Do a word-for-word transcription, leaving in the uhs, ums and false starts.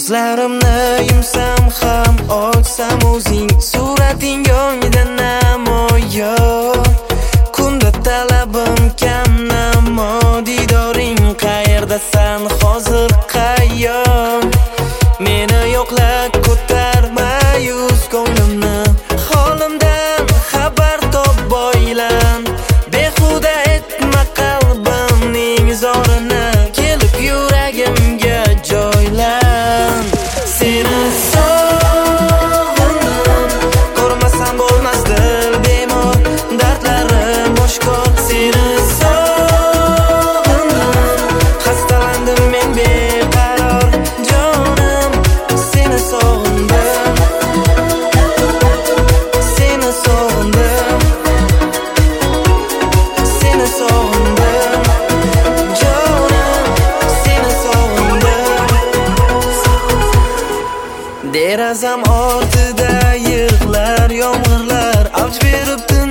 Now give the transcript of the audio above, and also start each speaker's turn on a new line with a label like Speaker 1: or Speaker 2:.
Speaker 1: Ko'zlarimni yumsam ham ochsam o'zing surating yonida namoyon. Kunda talabim kam namo didoring qayerdasan hozir qayon. Meni yo'qla ko'tarma yuz ko'nglimni holimdan xabar top boylan. Behuda etma qalbimning zorini kelib yuragimga joylan. Seni sog'indim, ko'rmasam bo'lmasdi bemor dardlarim oshkor. Seni sog'indim, xastalandim men beqaror jonim. Seni sog'indim, seni sog'indim, seni sog'indim jonim. Seni sog'indim. Derazam ortida yig'lar yomg'irlar avj beribdi